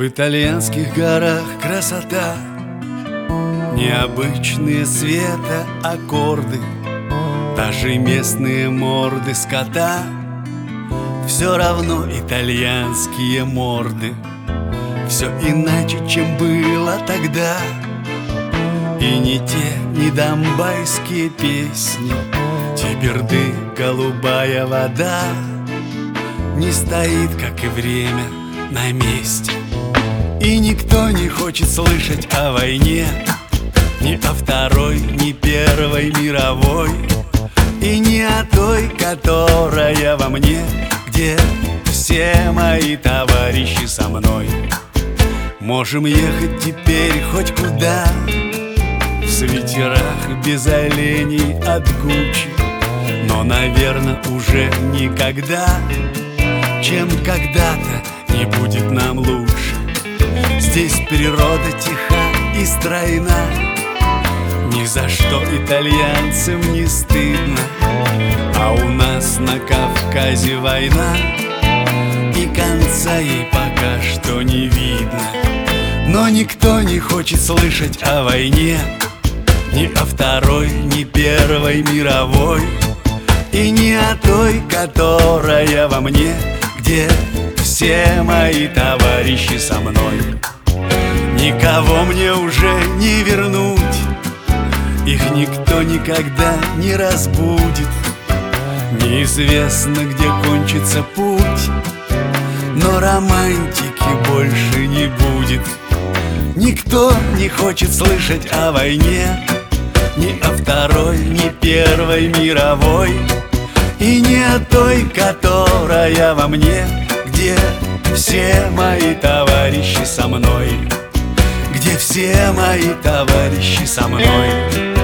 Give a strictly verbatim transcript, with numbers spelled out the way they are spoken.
итальянских горах красота, необычные светоаккорды, даже местные морды скота. Все равно итальянские морды, все иначе, чем было тогда. И не те, не донбайские песни, Теберды, голубая вода, не стоит, как и время, на месте. И никто не хочет слышать о войне, ни о Второй, ни Первой мировой, и не о той, которая во мне, где все мои товарищи со мной. Можем ехать теперь хоть куда, в свитерах без оленей от Гуччи, но, наверное, уже никогда, чем когда-то, не будет нам лучше. Здесь природа тиха и стройна, ни за что итальянцам не стыдно. А у нас на Кавказе война, и конца ей пока что не видно. Но никто не хочет слышать о войне, ни о Второй, ни Первой мировой, и не о той, которая во мне, где все мои товарищи со мной. Никого мне уже не вернуть, их никто никогда не разбудит. Неизвестно, где кончится путь, но романтики больше не будет. Никто не хочет слышать о войне, ни о Второй, ни Первой мировой, и не о той, которая во мне, где все мои товарищи со мной, где все мои товарищи со мной.